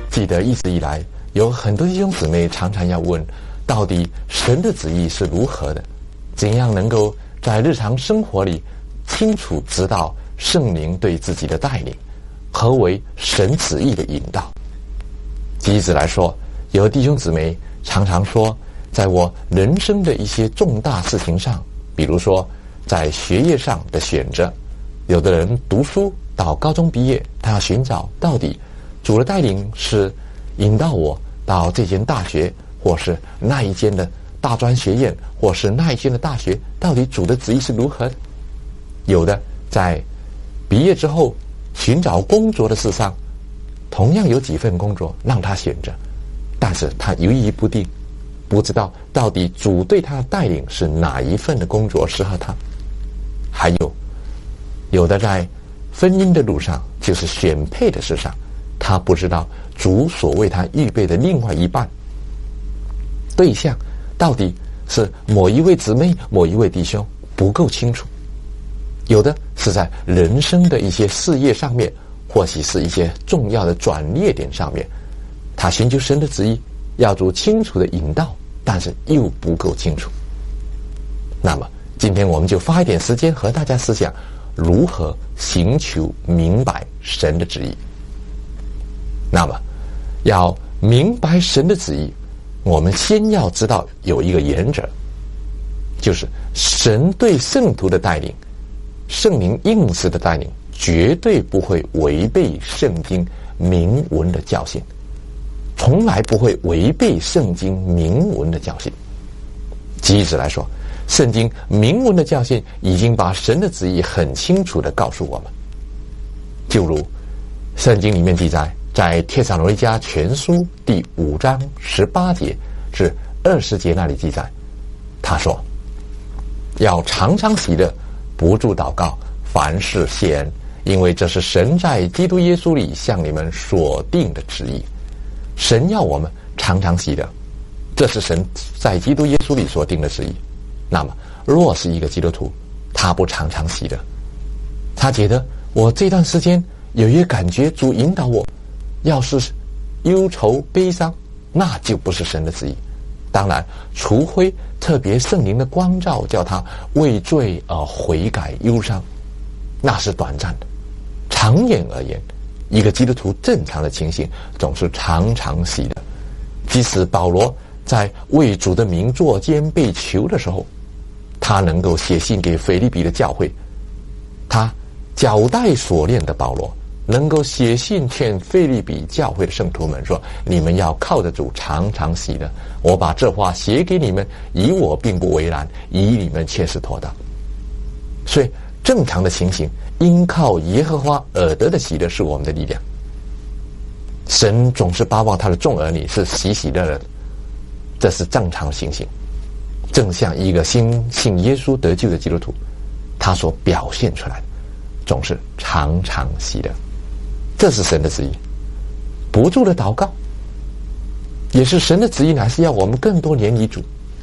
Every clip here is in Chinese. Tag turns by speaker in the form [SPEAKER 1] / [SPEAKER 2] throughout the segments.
[SPEAKER 1] 记得一直以来，有很多弟兄姊妹常常要问，到底神的旨意是如何的？怎样能够在日常生活里清楚知道圣灵对自己的带领？何为神旨意的引导？举例来说，有弟兄姊妹常常说，在我人生的一些重大事情上，比如说在学业上的选择，有的人读书到高中毕业，他要寻找到底主的带领是引导我到这间大学，或是那一间的大专学院，或是那一间的大学，到底主的旨意是如何的？有的在毕业之后寻找工作的事上，同样有几份工作让他选择，但是他犹豫不定，不知道到底主对他的带领是哪一份的工作适合他。还有的在婚姻的路上，就是选配的事上，他不知道主所为他预备的另外一半对象到底是某一位姊妹、某一位弟兄，不够清楚。有的是在人生的一些事业上面，或许是一些重要的转捩点上面，他寻求神的旨意，要主清楚的引导，但是又不够清楚。那么今天我们就花一点时间和大家思想如何寻求明白神的旨意。那么要明白神的旨意，我们先要知道有一个原则，就是神对圣徒的带领，圣灵应时的带领，绝对不会违背圣经明文的教训，从来不会违背圣经明文的教训。举例来说，圣经明文的教训已经把神的旨意很清楚地告诉我们。就如圣经里面记载，在帖撒罗尼迦前书第5章18节至20节那里记载，他说要常常喜乐，不住祷告，凡事谢恩，因为这是神在基督耶稣里向你们所定的旨意。神要我们常常喜乐，这是神在基督耶稣里所定的旨意。那么若是一个基督徒，他不常常喜乐，他觉得我这段时间有一个感觉主引导我，要是忧愁悲伤，那就不是神的旨意。当然除非特别圣灵的光照叫他为罪而悔改忧伤，那是短暂的。长远而言，一个基督徒正常的情形总是常常喜乐。即使保罗在为主的名作监被囚的时候，他能够写信给腓立比的教会，他脚带锁链的保罗能够写信劝腓立比教会的圣徒们说，你们要靠着主常常喜乐，我把这话写给你们，以我并不为然，以你们却是妥当。所以正常的情形，因靠耶和华而得的喜乐是我们的力量。神总是巴望他的众儿女是喜喜乐乐的，这是正常的情形。正像一个信耶稣得救的基督徒，他所表现出来的总是常常喜乐，这是神的旨意。不住的祷告也是神的旨意，乃是要我们更多连于主。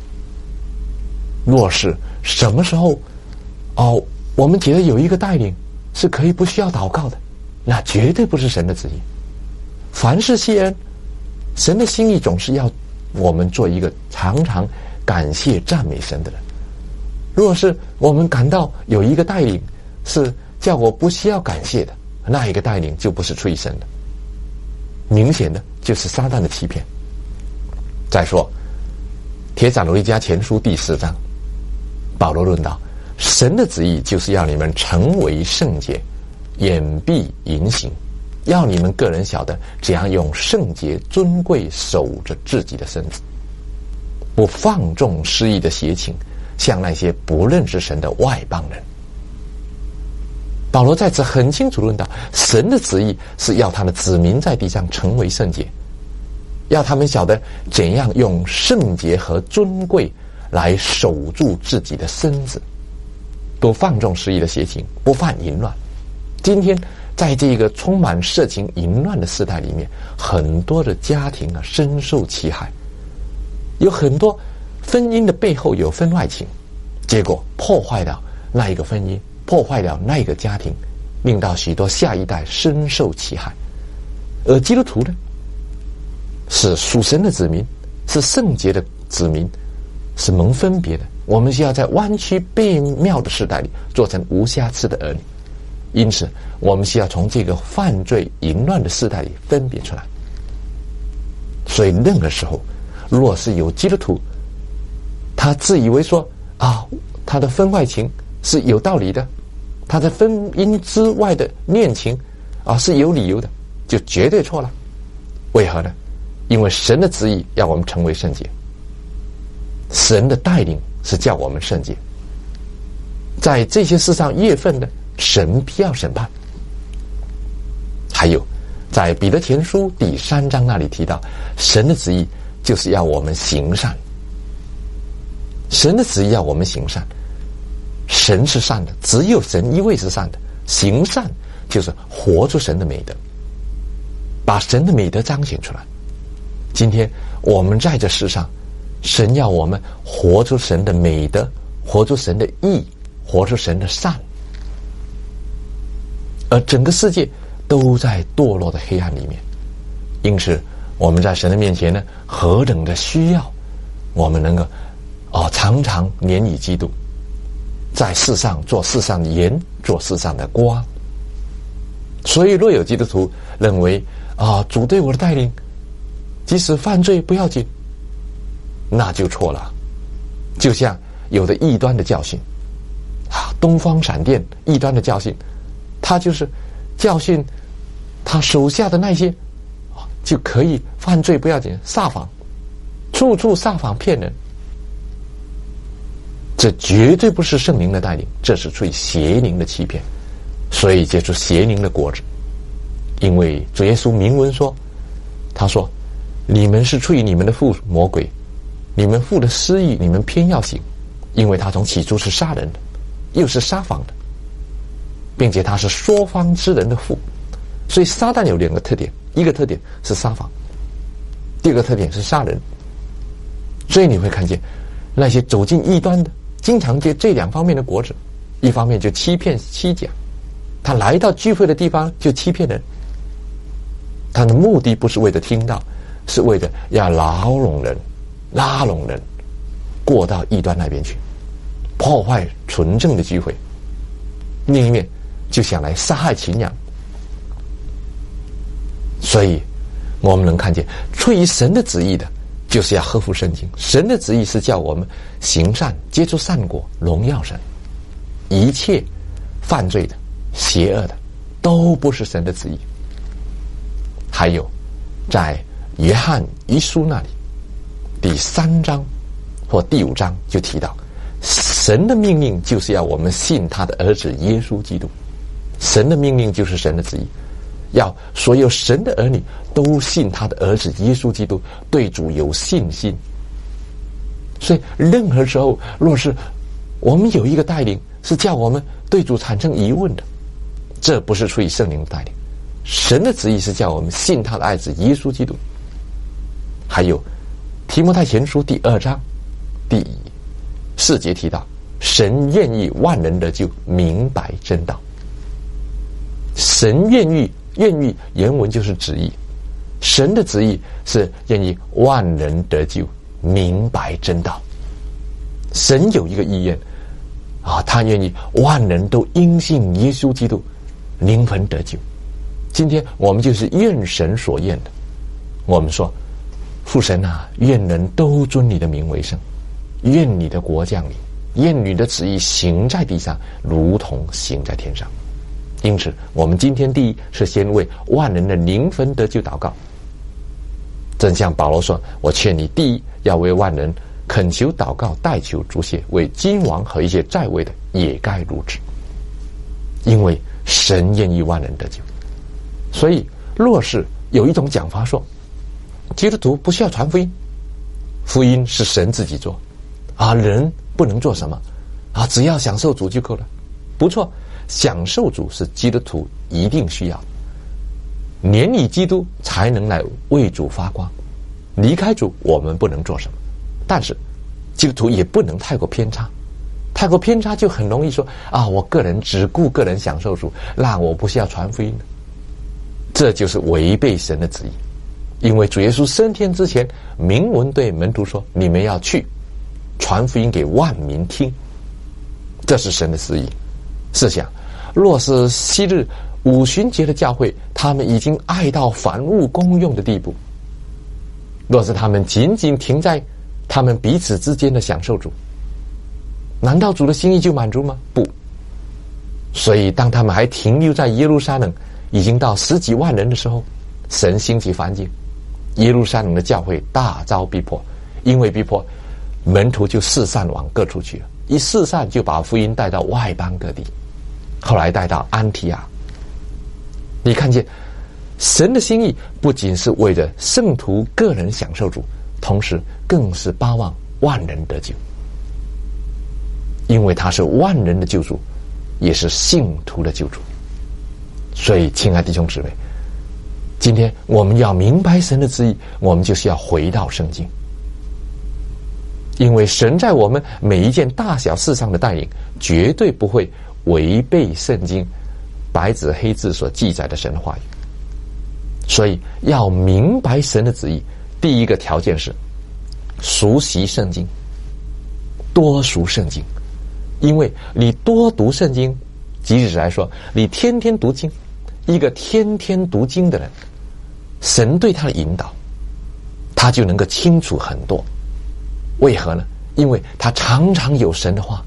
[SPEAKER 1] 若是什么时候我们觉得有一个带领是可以不需要祷告的，那绝对不是神的旨意。凡事谢恩，神的心意总是要我们做一个常常感谢赞美神的人。若是我们感到有一个带领是叫我不需要感谢的，那一个带领就不是出于神的，明显的就是撒旦的欺骗。再说帖撒罗尼迦前书第4章，保罗论道，神的旨意就是要你们成为圣洁，掩蔽淫行，要你们个人晓得怎样用圣洁尊贵守着自己的身子，不放纵失意的邪情，像那些不认识神的外邦人。保罗在此很清楚论到，神的旨意是要他的子民在地上成为圣洁，要他们晓得怎样用圣洁和尊贵来守住自己的身子，不放纵失意的邪情，不犯淫乱。今天在这个充满色情淫乱的时代里面，很多的家庭深受其害，有很多婚姻的背后有婚外情，结果破坏了那一个婚姻，破坏了那一个家庭，令到许多下一代深受其害。而基督徒呢， 是属神的子民，是圣洁的子民，是蒙分别的。我们需要在弯曲悖谬的时代里做成无瑕疵的儿女，因此我们需要从这个犯罪淫乱的时代里分别出来。所以任何时候，若是有基督徒他自以为说他的婚外情是有道理的，他在婚姻之外的恋情是有理由的，就绝对错了。为何呢？因为神的旨意要我们成为圣洁，神的带领是叫我们圣洁。在这些事上越分的，神必要审判。还有在彼得前书第3章那里提到，神的旨意就是要我们行善。神的旨意要我们行善，神是善的，只有神一位是善的。行善就是活出神的美德，把神的美德彰显出来。今天我们在这世上，神要我们活出神的美德，活出神的义，活出神的善。而整个世界都在堕落的黑暗里面，因此我们在神的面前呢，何等的需要我们能够常常怜悯基督，在世上做世上的盐，做世上的光。所以若有基督徒认为主对我的带领，即使犯罪不要紧，那就错了。就像有的异端的教训东方闪电异端的教训，他就是教训他手下的那些就可以犯罪不要紧，撒谎，处处撒谎骗人。这绝对不是圣灵的带领，这是出于邪灵的欺骗，所以结出邪灵的果子。因为主耶稣明文说，他说你们是出于你们的父魔鬼，你们父的私欲你们偏要行，因为他从起初是杀人的，又是撒谎的，并且他是说谎之人的父。所以撒旦有2个特点，一个特点是撒谎，第2个特点是杀人。所以你会看见那些走进异端的经常结这2方面的果子，一方面就欺骗欺假，他来到聚会的地方就欺骗人，他的目的不是为了听到，是为了要拉拢人过到异端那边去，破坏纯正的聚会。另一面就想来杀害群羊。所以我们能看见出于神的旨意的，就是要合乎圣经。神的旨意是叫我们行善，结出善果，荣耀神。一切犯罪的邪恶的都不是神的旨意。还有在约翰一书那里第3章或第5章就提到，神的命令就是要我们信他的儿子耶稣基督。神的命令就是神的旨意，要所有神的儿女都信他的儿子耶稣基督，对主有信心。所以任何时候若是我们有一个带领是叫我们对主产生疑问的，这不是出于圣灵的带领。神的旨意是叫我们信他的爱子耶稣基督。还有提摩太前书第2章第4节提到，神愿意万人得救，明白真道。神愿意原文就是旨意，神的旨意是愿意万人得救，明白真道。神有一个意愿他愿意万人都因信耶稣基督，灵魂得救。今天我们就是愿神所愿的。我们说，父神愿人都尊你的名为圣，愿你的国降临，愿你的旨意行在地上，如同行在天上。因此我们今天第一是先为万人的灵魂得救祷告。正像保罗说，我劝你第一要为万人恳求祷告，代求祝谢，为君王和一些在位的也该如此。因为神愿意万人得救。所以若是有一种讲法说，基督徒不需要传福音，福音是神自己做人不能做什么只要享受主就够了。不错，享受主是基督徒一定需要，怜悯基督才能来为主发光。离开主我们不能做什么，但是基督徒也不能太过偏差，太过偏差就很容易说我个人只顾个人享受主，那我不需要传福音的。这就是违背神的旨意。 因为主耶稣升天之前明文对门徒说，你们要去传福音给万民听，这是神的旨意。试想，若是昔日五旬节的教会，他们已经爱到凡物公用的地步，若是他们仅仅停在他们彼此之间的享受主，难道主的心意就满足吗？不。所以当他们还停留在耶路撒冷已经到10几万人的时候，神兴起反境，耶路撒冷的教会大遭逼迫，因为逼迫，门徒就四散往各处去了，一四散就把福音带到外邦各地，后来带到安提阿。你看见神的心意不仅是为着圣徒个人享受主，同时更是巴望万人得救，因为他是万人的救主，也是信徒的救主。所以亲爱的弟兄姊妹，今天我们要明白神的旨意，我们就是要回到圣经，因为神在我们每一件大小事上的带领，绝对不会违背圣经白纸黑字所记载的神的话语。所以要明白神的旨意，第一个条件是熟悉圣经，多熟圣经。因为你多读圣经，即使来说你天天读经，一个天天读经的人，神对他的引导，他就能够清楚很多。为何呢？因为他常常有神的话。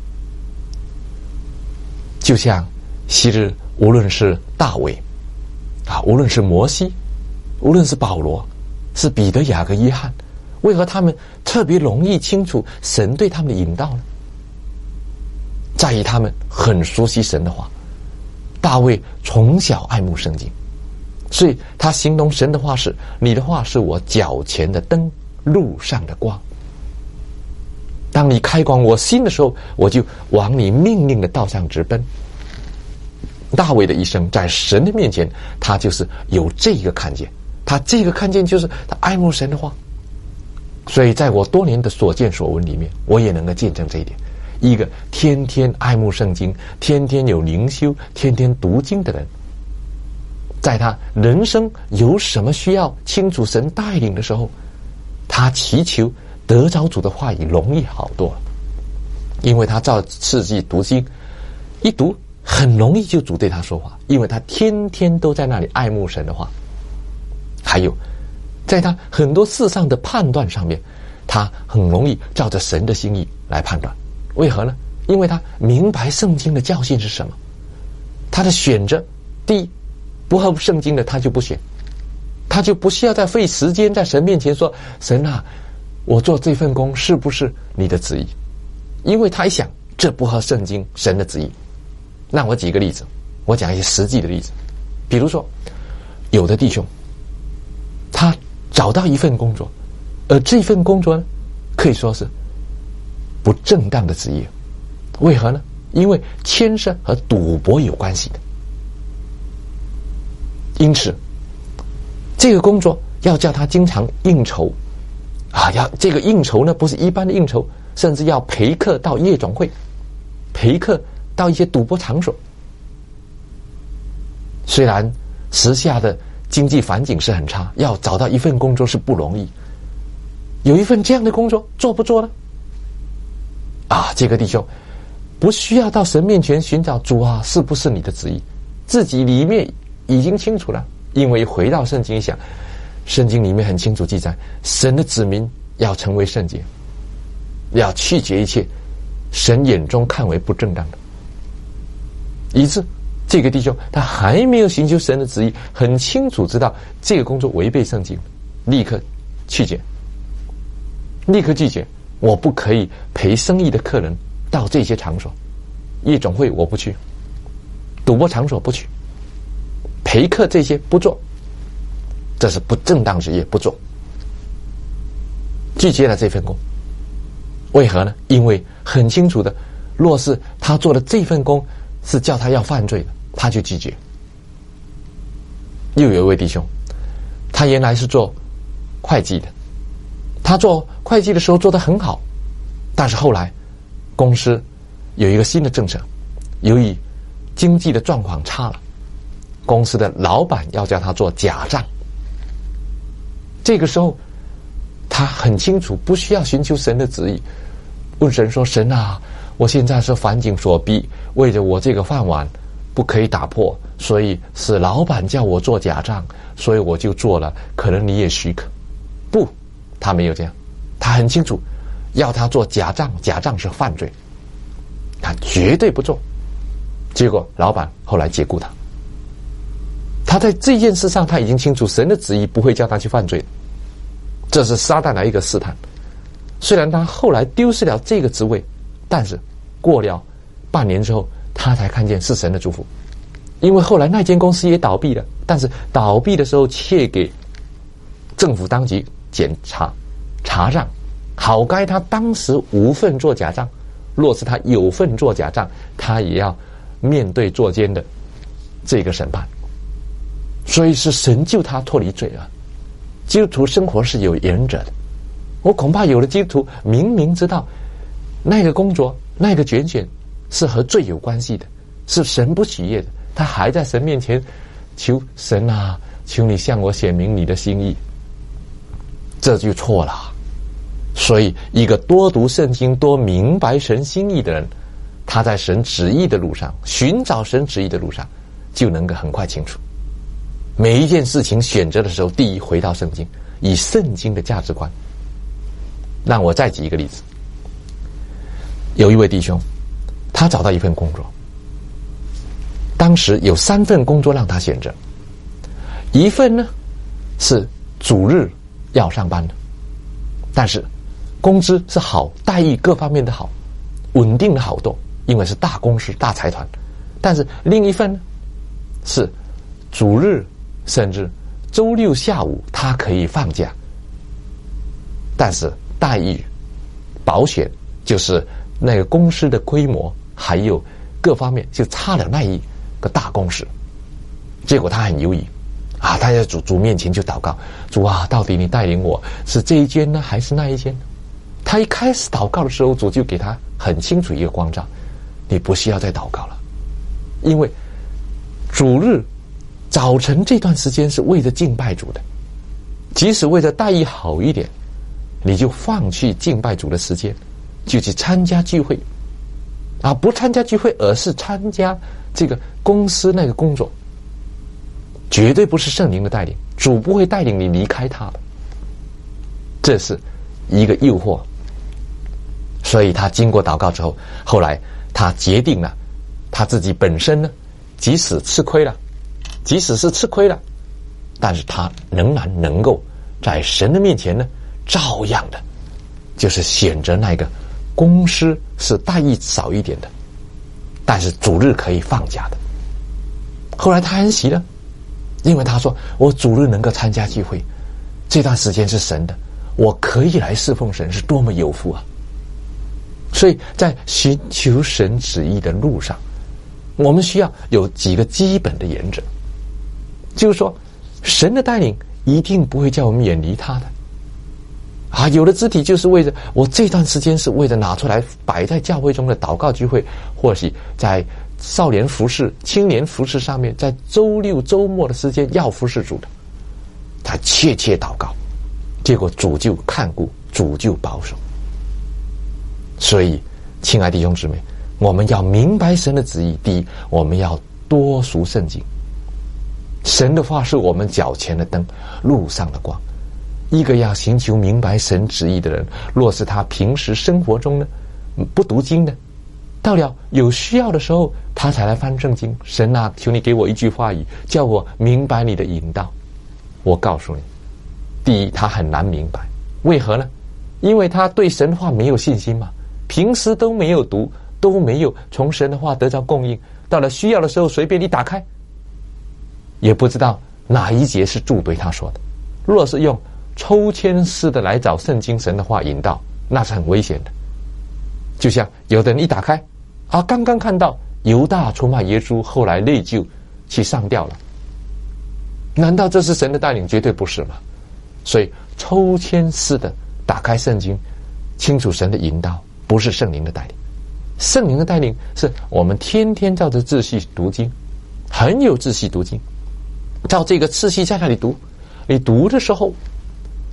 [SPEAKER 1] 就像昔日无论是大卫无论是摩西，无论是保罗，是彼得、雅各、约翰，为何他们特别容易清楚神对他们的引导呢？在于他们很熟悉神的话。大卫从小爱慕圣经，所以他形容神的话是，你的话是我脚前的灯，路上的光。当你开广我心的时候，我就往你命令的道上直奔。大卫的一生在神的面前，他就是有这个看见，他这个看见就是他爱慕神的话。所以在我多年的所见所闻里面，我也能够见证这一点。一个天天爱慕圣经，天天有灵修，天天读经的人，在他人生有什么需要清楚神带领的时候，他祈求得着主的话语容易好多了。因为他照次第读经，一读很容易就主对他说话，因为他天天都在那里爱慕神的话。还有在他很多事上的判断上面，他很容易照着神的心意来判断。为何呢？因为他明白圣经的教训是什么。他的选择，第一，不合圣经的他就不选，他就不需要再费时间在神面前说，神啊，我做这份工是不是你的旨意？因为他一想，这不合圣经神的旨意。那我举个例子，我讲一些实际的例子。比如说，有的弟兄他找到一份工作，而这份工作呢，可以说是不正当的职业。为何呢？因为牵涉和赌博有关系的。因此这个工作要叫他经常应酬要这个应酬呢，不是一般的应酬，甚至要陪客到夜总会，陪客到一些赌博场所。虽然时下的经济环境是很差，要找到一份工作是不容易。有一份这样的工作做不做呢？这个弟兄不需要到神面前寻找主啊，是不是你的旨意？自己里面已经清楚了，因为回到圣经一想，圣经里面很清楚记载，神的子民要成为圣洁，要拒绝一切神眼中看为不正当的。以致这个弟兄他还没有寻求神的旨意，很清楚知道这个工作违背圣经，立刻拒绝，立刻拒绝。我不可以陪生意的客人到这些场所，夜总会我不去，赌博场所不去，陪客这些不做，这是不正当职业，不做，拒绝了这份工。为何呢？因为很清楚的，若是他做的这份工是叫他要犯罪的，他就拒绝。又有一位弟兄，他原来是做会计的，他做会计的时候做得很好，但是后来公司有一个新的政策，由于经济的状况差了，公司的老板要叫他做假账。 这个时候他很清楚，不需要寻求神的旨意，问神说：神啊，我现在是环境所逼，为着我这个饭碗不可以打破，所以是老板叫我做假账，所以我就做了，可能你也许可。不，他没有这样，他很清楚，要他做假账，假账是犯罪，他绝对不做。结果老板后来解雇他，他在这件事上他已经清楚神的旨意不会叫他去犯罪，这是撒旦的一个试探。虽然他后来丢失了这个职位，但是过了半年之后，他才看见是神的祝福。因为后来那间公司也倒闭了，但是倒闭的时候却给政府当局查账，好该他当时无份做假账，若是他有份做假账，他也要面对坐监的这个审判。所以是神救他脱离罪恶。基督徒生活是有原则的。我恐怕有的基督徒明明知道那个工作那个拣选是和罪有关系的，是神不喜悦的，他还在神面前求神啊，求你向我显明你的心意，这就错了。所以一个多读圣经多明白神心意的人，他在神旨意的路上，寻找神旨意的路上，就能够很快清楚。每一件事情选择的时候，第一回到圣经，以圣经的价值观。让我再举一个例子。有一位弟兄，他找到一份工作，当时有3份工作让他选择，一份呢是主日要上班的，但是工资是好，待遇各方面的好，稳定的好多，因为是大公司大财团。但是另一份呢是主日甚至周六下午他可以放假，但是待遇保险就是那个公司的规模还有各方面就差了那一个大公司。结果他很犹豫啊，他在主面前就祷告，主啊，到底你带领我是这一间呢还是那一间呢？他一开始祷告的时候，主就给他很清楚一个光照，你不需要再祷告了，因为主日早晨这段时间是为着敬拜主的，即使为了待遇好一点，你就放弃敬拜主的时间，就去参加聚会啊，不参加聚会，而是参加这个公司那个工作，绝对不是圣灵的带领，主不会带领你离开他的，这是一个诱惑。所以他经过祷告之后，后来他决定了，他自己本身呢，即使是吃亏了，但是他仍然能够在神的面前呢，照样的就是选择那个公司是待遇少一点的，但是主日可以放假的。后来他很喜乐，因为他说我主日能够参加聚会，这段时间是神的，我可以来侍奉神，是多么有福啊。所以在寻求神旨意的路上，我们需要有几个基本的原则，就是说神的带领一定不会叫我们远离他的啊。有的肢体就是为着我这段时间是为着拿出来摆在教会中的祷告聚会，或许在少年服事青年服事上面，在周六周末的时间要服事主的，他切祷告，结果主就看顾，主就保守。所以亲爱的弟兄姊妹，我们要明白神的旨意。第一，我们要多读圣经，神的话是我们脚前的灯，路上的光。一个要寻求明白神旨意的人，若是他平时生活中呢不读经的，到了有需要的时候他才来翻圣经，神啊，求你给我一句话语，叫我明白你的引导。我告诉你，第一，他很难明白。为何呢？因为他对神话没有信心嘛，平时都没有读，都没有从神的话得到供应，到了需要的时候随便你打开，也不知道哪一节是主对他说的。若是用抽签式的来找圣经神的话引导，那是很危险的。就像有的人一打开啊，刚刚看到犹大出卖耶稣，后来内疚去上吊了，难道这是神的带领？绝对不是嘛。所以抽签式的打开圣经，清楚神的引导，不是圣灵的带领。圣灵的带领是我们天天照着秩序读经，很有秩序读经，照这个次序在那里读。你读的时候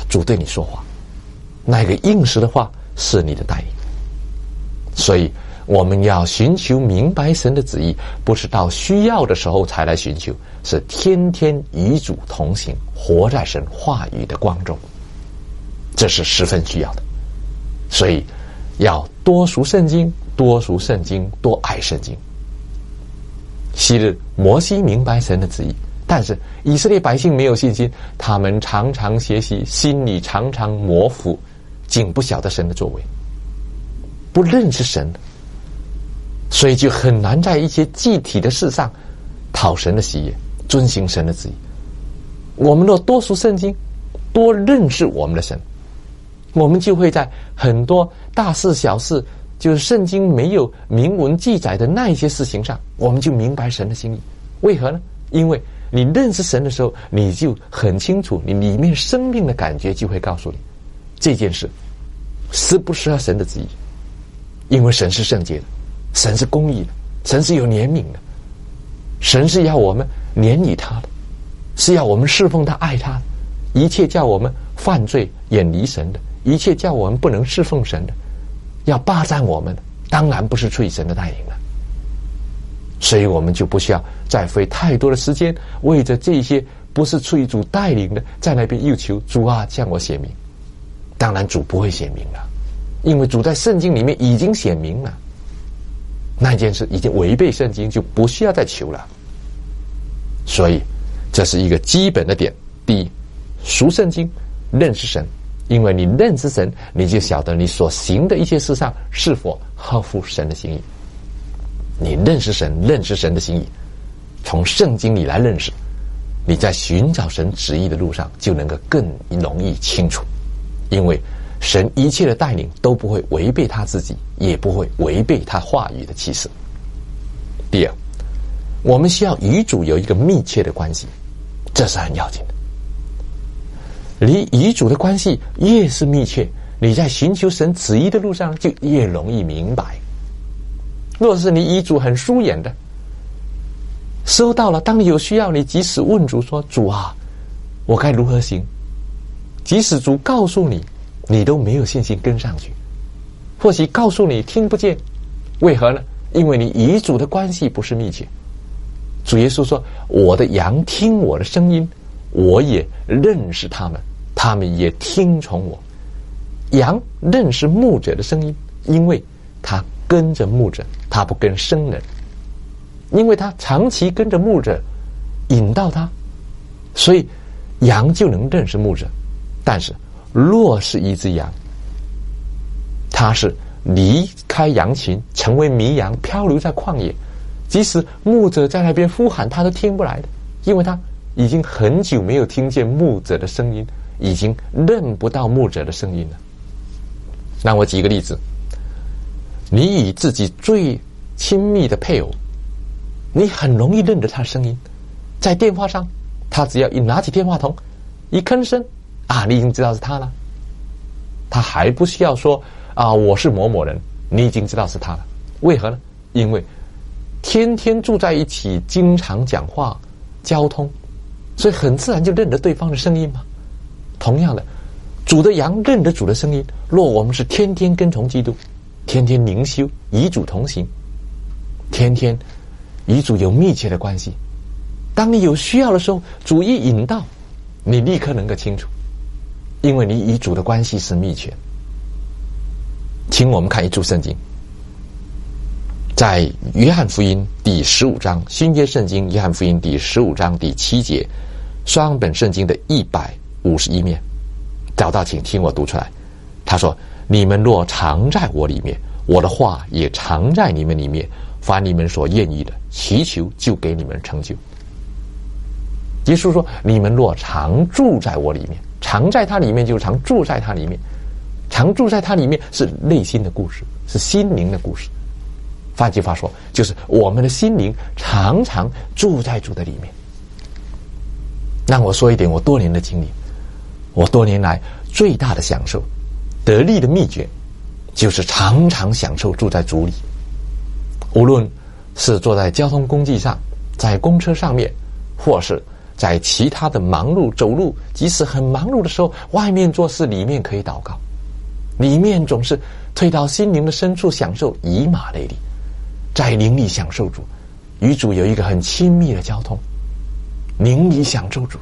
[SPEAKER 1] 主对你说话，那个应时的话是你的带领。所以我们要寻求明白神的旨意，不是到需要的时候才来寻求，是天天与主同行，活在神话语的光中，这是十分需要的。所以要多读圣经，多读圣经，多爱圣经。昔日摩西明白神的旨意，但是以色列百姓没有信心，他们常常学习，心里常常模糊，竟不晓得神的作为，不认识神，所以就很难在一些具体的事上讨神的喜悦，遵行神的旨意。我们若多读圣经，多认识我们的神，我们就会在很多大事小事，就是圣经没有明文记载的那一些事情上，我们就明白神的心意。为何呢？因为你认识神的时候，你就很清楚，你里面生命的感觉就会告诉你，这件事是不是神的旨意。因为神是圣洁的，神是公义的，神是有怜悯的，神是要我们怜悯他的，是要我们侍奉他、爱他的。一切叫我们犯罪远离神的，一切叫我们不能侍奉神的，要霸占我们的，当然不是出于神的带领了。所以我们就不需要再费太多的时间为着这些不是出于主带领的，在那边又求主啊向我显明。当然主不会显明了，因为主在圣经里面已经显明了，那件事已经违背圣经，就不需要再求了。所以这是一个基本的点。第一，读圣经，认识神，因为你认识神，你就晓得你所行的一些事上是否合乎神的心意。你认识神，认识神的心意，从圣经里来认识，你在寻找神旨意的路上就能够更容易清楚。因为神一切的带领都不会违背他自己，也不会违背他话语的启示。第二，我们需要与主有一个密切的关系，这是很要紧的。离与主的关系越是密切，你在寻求神旨意的路上就越容易明白。若是你与主很疏远的，收到了，当你有需要，你即使问主说，主啊，我该如何行？即使主告诉你，你都没有信心跟上去。或许告诉你听不见，为何呢？因为你与主的关系不是密切。主耶稣说，我的羊听我的声音，我也认识他们，他们也听从我。羊认识牧者的声音，因为他跟着牧者，他不跟生人，因为他长期跟着牧者引导他，所以羊就能认识牧者。但是若是一只羊，它是离开羊群，成为迷羊，漂流在旷野，即使牧者在那边呼喊，他都听不来的，因为他已经很久没有听见牧者的声音，已经认不到牧者的声音了。那我举个例子，你与自己最亲密的配偶，你很容易认得他的声音，在电话上，他只要一拿起电话筒，一吭声啊，你已经知道是他了。他还不需要说啊，我是某某人，你已经知道是他了。为何呢？因为天天住在一起，经常讲话交通，所以很自然就认得对方的声音嘛。同样的，主的羊认得主的声音。若我们是天天跟从基督，天天灵修，与主同行，天天与主有密切的关系，当你有需要的时候，主一引导，你立刻能够清楚，因为你与主的关系是密切。请我们看一处圣经，在约翰福音第15章，新约圣经约翰福音第15章第7节，双本圣经的151面，找到请听我读出来。他说，你们若常在我里面，我的话也常在你们里面，凡你们所愿意的，祈求就给你们成就。耶稣说，你们若常住在我里面，常在他里面就是常住在他里面，常住在他里面是内心的故事，是心灵的故事。换句话说，就是我们的心灵常常住在主的里面。让我说一点我多年的经历，我多年来最大的享受，得力的秘诀，就是常常享受住在主里。无论是坐在交通工具上，在公车上面，或是在其他的忙碌走路，即使很忙碌的时候，外面做事，里面可以祷告，里面总是退到心灵的深处，享受以马内利，在灵里享受主，与主有一个很亲密的交通，灵里享受主。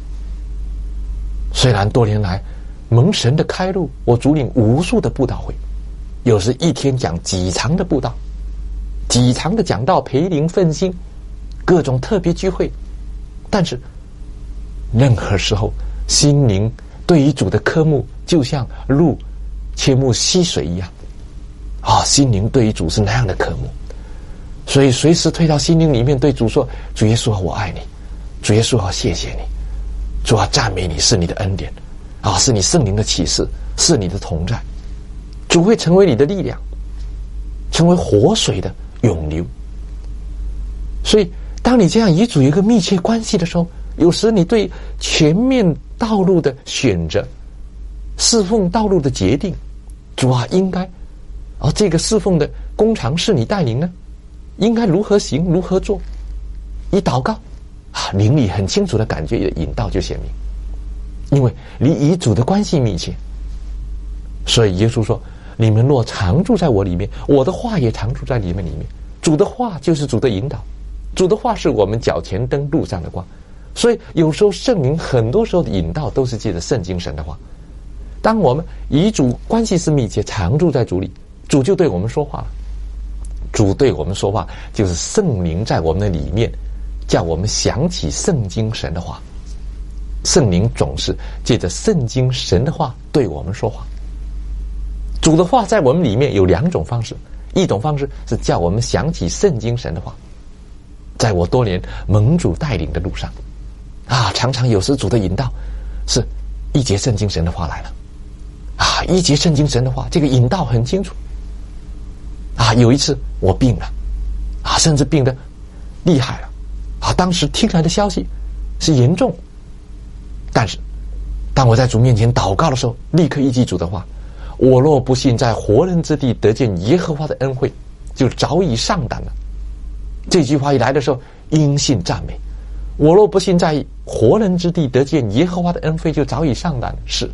[SPEAKER 1] 虽然多年来蒙神的开路，我主领无数的布道会，有时一天讲几场的布道，几场的讲道，培灵奋兴，各种特别聚会，但是任何时候心灵对于主的科目就像鹿切慕溪水一样心灵对于主是那样的科目，所以随时退到心灵里面，对主说：主耶稣，我爱你，主耶稣，谢谢你，主啊，赞美你，是你的恩典是你圣灵的启示，是你的同在，主会成为你的力量，成为活水的涌流。所以当你这样与主有一个密切关系的时候，有时你对前面道路的选择，侍奉道路的决定，主啊，应该这个侍奉的工程是你带领呢，应该如何行，如何做，一祷告灵里很清楚的感觉，引导就显明，因为你与主的关系密切。所以耶稣说：你们若常住在我里面，我的话也常住在你们里面。主的话就是主的引导，主的话是我们脚前灯，路上的光。所以有时候圣灵很多时候的引导都是借着圣经神的话。当我们与主关系是密切，常住在主里，主就对我们说话了。主对我们说话，就是圣灵在我们的里面，叫我们想起圣经神的话。圣灵总是借着圣经神的话对我们说话。主的话在我们里面有两种方式，一种方式是叫我们想起圣经神的话。在我多年蒙主带领的路上常常有时主的引导是一节圣经神的话来了一节圣经神的话，这个引导很清楚有一次我病了甚至病得厉害了当时听来的消息是严重，但是当我在主面前祷告的时候，立刻一记主的话：我若不信在活人之地得见耶和华的恩惠，就早已上胆了。这句话一来的时候，因信赞美。我若不信在活人之地得见耶和华的恩惠，就早已上胆。是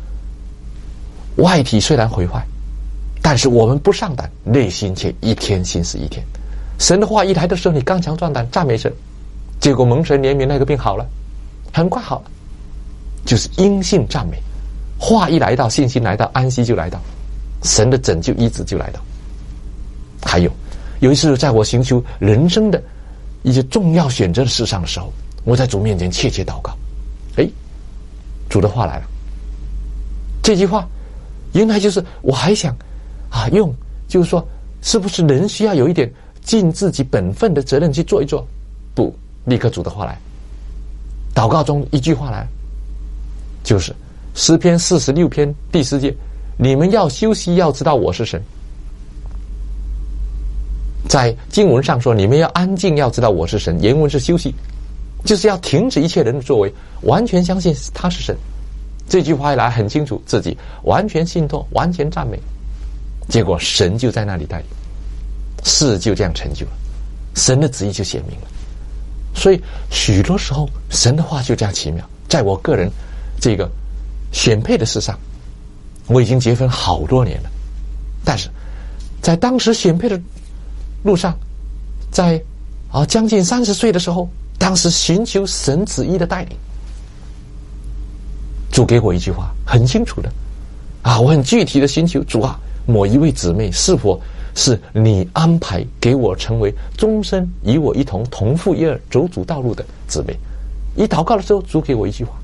[SPEAKER 1] 外体虽然毁坏，但是我们不上胆，内心却一天心思一天。神的话一来的时候，你刚强壮胆赞美神，结果蒙神怜悯，那个病好了，很快好了。就是因信赞美，话一来到，信心来到，安息就来到，神的拯救医治就来到。还有一次在我寻求人生的一些重要选择的事上的时候，我在主面前切切祷告，主的话来了。这句话原来就是我还想用，就是说是不是人需要有一点尽自己本分的责任去做一做？不，立刻主的话来。祷告中一句话来，就是诗篇46篇第4节：你们要休息，要知道我是神。在经文上说，你们要安静，要知道我是神。原文是休息，就是要停止一切人的作为，完全相信他是神。这句话一来很清楚，自己完全信托，完全赞美，结果神就在那里带领，事就这样成就了，神的旨意就显明了。所以许多时候神的话就这样奇妙。在我个人这个选配的事上，我已经结婚好多年了，但是在当时选配的路上，在将近30岁的时候，当时寻求神旨意的带领，主给我一句话很清楚的我很具体的寻求主某一位姊妹是否是你安排给我成为终身与我一同同父一儿走主道路的姊妹。一祷告的时候，主给我一句话：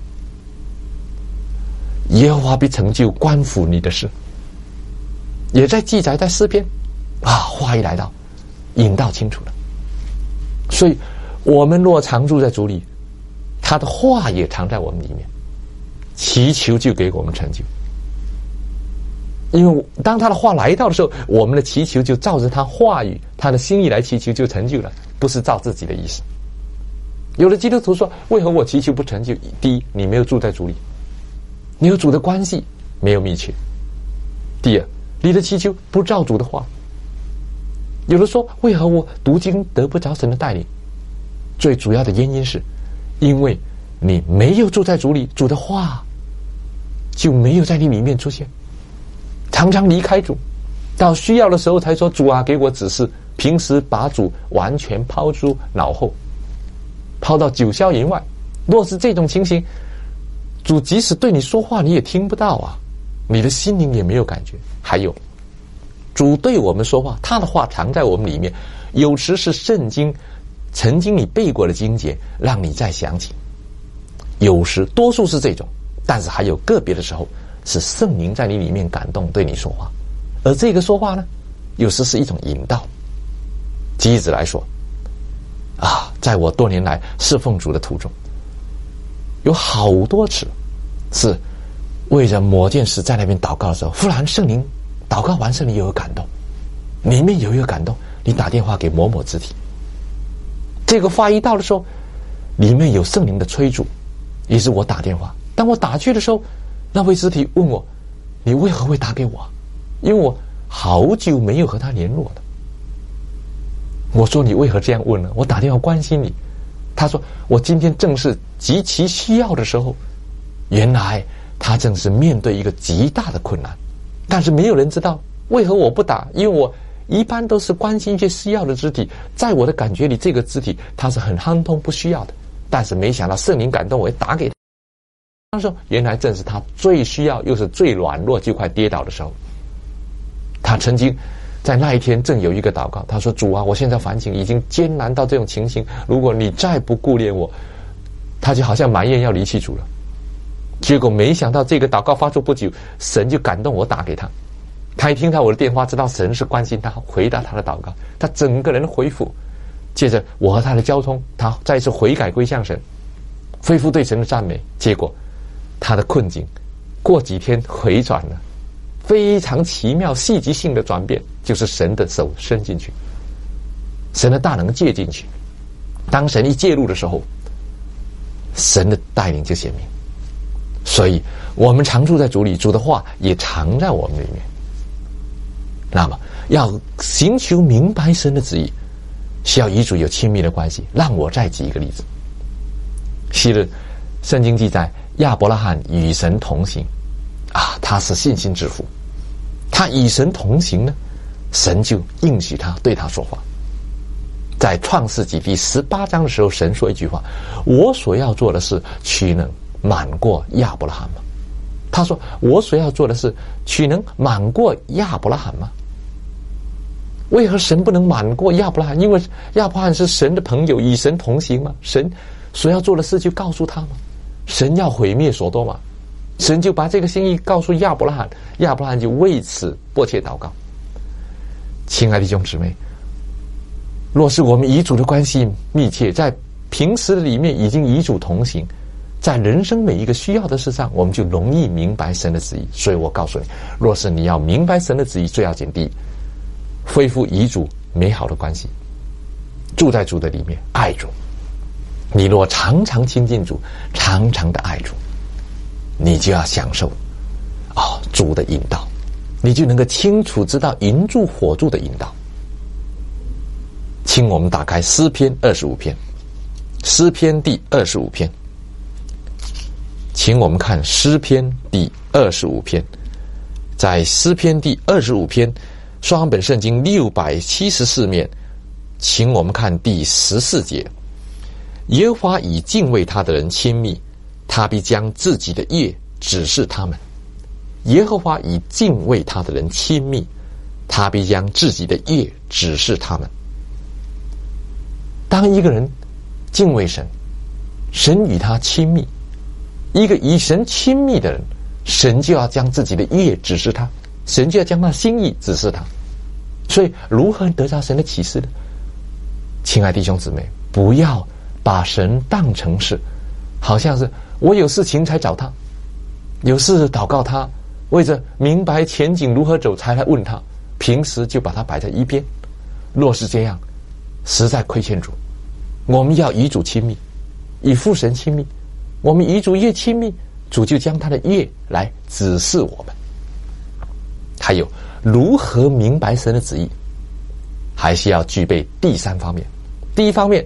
[SPEAKER 1] 耶和华必成就关乎你的事。也在记载在诗篇话一来到，引导清楚了。所以我们若常住在主里，他的话也常在我们里面，祈求就给我们成就。因为当他的话来到的时候，我们的祈求就照着他话语他的心意来祈求，就成就了，不是照自己的意思。有的基督徒说，为何我祈求不成就？第一，你没有住在主里，你有主的关系没有密切；第二，你的祈求不照主的话。有的说，为何我读经得不着神的带领？最主要的原因是因为你没有住在主里，主的话就没有在你里面出现，常常离开主，到需要的时候才说主啊给我指示，平时把主完全抛诸脑后，抛到九霄云外。若是这种情形，主即使对你说话你也听不到啊，你的心灵也没有感觉。还有主对我们说话，他的话藏在我们里面，有时是圣经曾经你背过的经节让你再想起，有时多数是这种，但是还有个别的时候是圣灵在你里面感动对你说话，而这个说话呢有时是一种引导。举例来说啊，在我多年来侍奉主的途中，有好多次是为着某件事在那边祷告的时候，忽然圣灵祷告完，圣灵有个感动，里面有一个感动，你打电话给某某肢体，这个话一到的时候，里面有圣灵的催促，于是我打电话。当我打去的时候，那位肢体问我，你为何会打给我？因为我好久没有和他联络了。我说你为何这样问呢？我打电话关心你。他说我今天正是极其需要的时候。原来他正是面对一个极大的困难，但是没有人知道为何我不打，因为我一般都是关心一些需要的肢体，在我的感觉里这个肢体他是很亨通不需要的，但是没想到圣灵感动我会打给他。他说原来正是他最需要又是最软弱就快跌倒的时候。他曾经在那一天正有一个祷告，他说主啊，我现在反省已经艰难到这种情形，如果你再不顾念我，他就好像埋怨要离弃主了。结果没想到这个祷告发出不久，神就感动我打给他，他一听到我的电话知道神是关心他，回答他的祷告，他整个人恢复。接着我和他的交通，他再次悔改归向神，恢复对神的赞美，结果他的困境过几天回转了，非常奇妙戏剧性的转变，就是神的手伸进去，神的大能借进去，当神一介入的时候，神的带领就显明。所以我们常住在主里，主的话也常在我们里面。那么要寻求明白神的旨意，需要与主有亲密的关系。让我再举一个例子。昔日圣经记载亚伯拉罕与神同行啊，他是信心之父，他与神同行呢，神就应许他，对他说话。在创世纪第18章的时候，神说一句话，我所要做的事岂能满过亚伯拉罕吗？他说我所要做的事岂能满过亚伯拉罕吗？为何神不能满过亚伯拉罕？因为亚伯拉罕是神的朋友，与神同行嘛，神所要做的事就告诉他嘛。神要毁灭所多玛，神就把这个心意告诉亚伯拉罕，亚伯拉罕就为此迫切祷告。亲爱的弟兄姊妹，若是我们与主的关系密切，在平时里面已经与主同行，在人生每一个需要的事上，我们就容易明白神的旨意。所以我告诉你，若是你要明白神的旨意，最要紧第一，恢复与主美好的关系，住在主的里面，爱主。你若常常亲近主，常常的爱主，你就要享受主的引导，你就能够清楚知道云柱火柱的引导。请我们打开诗篇25篇，诗篇第25篇，请我们看诗篇第25篇。在诗篇第25篇双本圣经674面，请我们看第14节，耶和华以敬畏他的人亲密，他必将自己的业指示他们。耶和华以敬畏他的人亲密，他必将自己的业指示他们。当一个人敬畏神，神与他亲密，一个与神亲密的人，神就要将自己的业指示他，神就要将他心意指示他。所以如何得到神的启示呢？亲爱弟兄姊妹，不要把神当成是好像是我有事情才找他，有事祷告他，为着明白前景如何走才来问他，平时就把他摆在一边。若是这样，实在亏欠主。我们要与主亲密，与父神亲密，我们与主越亲密，主就将他的业来指示我们。还有如何明白神的旨意，还是要具备第三方面。第一方面，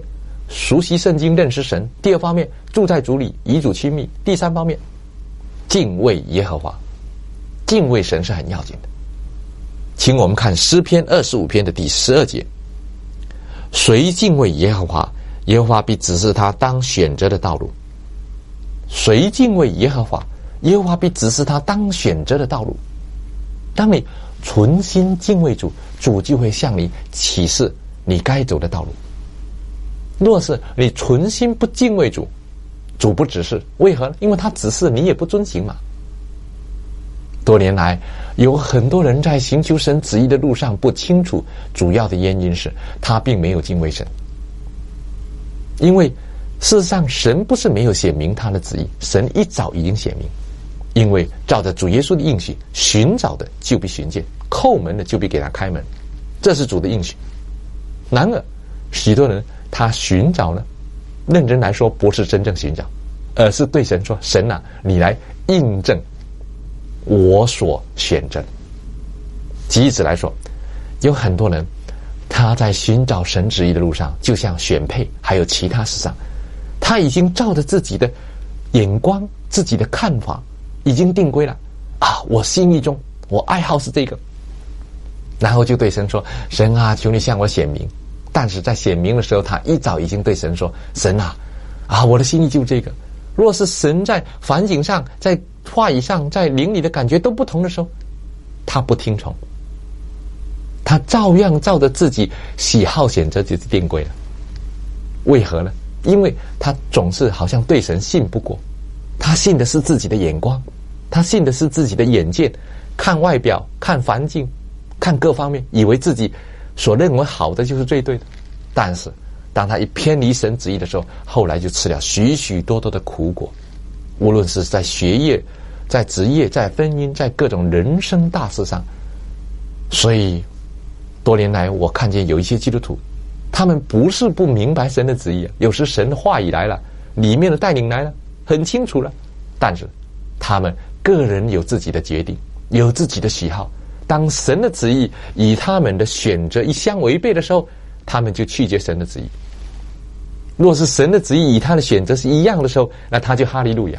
[SPEAKER 1] 熟悉圣经，认识神；第二方面，住在主里，与主亲密；第三方面，敬畏耶和华。敬畏神是很要紧的。请我们看诗篇25篇的第12节：谁敬畏耶和华，耶和华必指示他当选择的道路。谁敬畏耶和华，耶和华必指示他当选择的道路。当你存心敬畏主，主就会向你启示你该走的道路。若是你存心不敬畏主，主不指示，为何呢？因为他指示你也不遵行嘛。多年来，有很多人在寻求神旨意的路上不清楚，主要的原因是他并没有敬畏神。因为事实上神不是没有显明他的旨意，神一早已经显明。因为照着主耶稣的应许，寻找的就必寻见，叩门的就必给他开门，这是主的应许。然而许多人他寻找呢，认真来说不是真正寻找，而是对神说：神啊，你来印证我所选择的。举例来说，有很多人他在寻找神旨意的路上，就像选配还有其他事上，他已经照着自己的眼光、自己的看法已经定规了啊！我心意中我爱好是这个，然后就对神说：神啊，求你向我显明。但是在显明的时候，他一早已经对神说：神啊，我的心意就这个。若是神在环境上、在话语上、在灵里的感觉都不同的时候，他不听从，他照样照着自己喜好选择就定规了。为何呢？因为他总是好像对神信不过，他信的是自己的眼光，他信的是自己的眼见，看外表、看环境、看各方面，以为自己所认为好的就是最对的。但是当他一偏离神旨意的时候，后来就吃了许许多多的苦果，无论是在学业、在职业、在婚姻、在各种人生大事上。所以多年来我看见有一些基督徒，他们不是不明白神的旨意，有时神的话语来了，里面的带领来了，很清楚了，但是他们个人有自己的决定，有自己的喜好。当神的旨意与他们的选择一相违背的时候，他们就拒绝神的旨意。若是神的旨意与他的选择是一样的时候，那他就哈利路亚。